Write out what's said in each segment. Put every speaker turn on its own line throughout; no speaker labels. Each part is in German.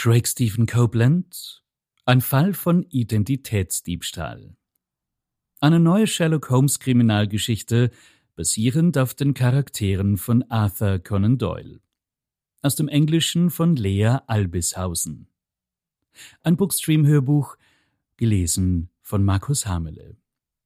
Craig Stephen Copeland, ein Fall von Identitätsdiebstahl. Eine neue Sherlock-Holmes-Kriminalgeschichte, basierend auf den Charakteren von Arthur Conan Doyle. Aus dem Englischen von Lea Albishausen. Ein Bookstream-Hörbuch, gelesen von Markus Hamele.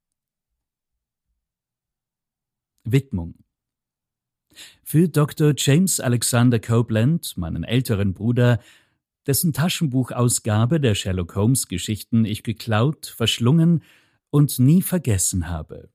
Widmung. Für Dr. James Alexander Copeland, meinen älteren Bruder, dessen Taschenbuchausgabe der Sherlock-Holmes-Geschichten ich geklaut, verschlungen und nie vergessen habe.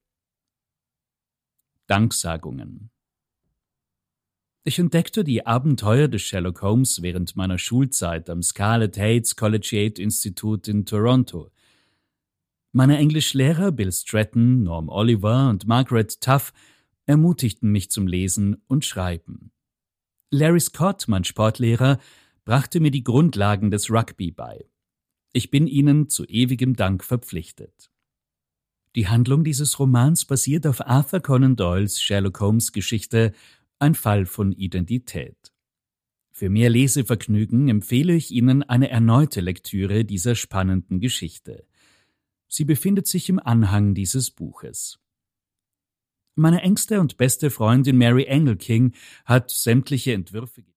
Danksagungen. Ich entdeckte die Abenteuer des Sherlock Holmes während meiner Schulzeit am Scarlett Hates Collegiate Institute in Toronto. Meine Englischlehrer Bill Stratton, Norm Oliver und Margaret Tuff ermutigten mich zum Lesen und Schreiben. Larry Scott, mein Sportlehrer, brachte mir die Grundlagen des Rugby bei. Ich bin ihnen zu ewigem Dank verpflichtet. Die Handlung dieses Romans basiert auf Arthur Conan Doyles Sherlock Holmes Geschichte Ein Fall von Identität. Für mehr Lesevergnügen empfehle ich Ihnen eine erneute Lektüre dieser spannenden Geschichte. Sie befindet sich im Anhang dieses Buches. Meine engste und beste Freundin Mary Engelking hat sämtliche Entwürfe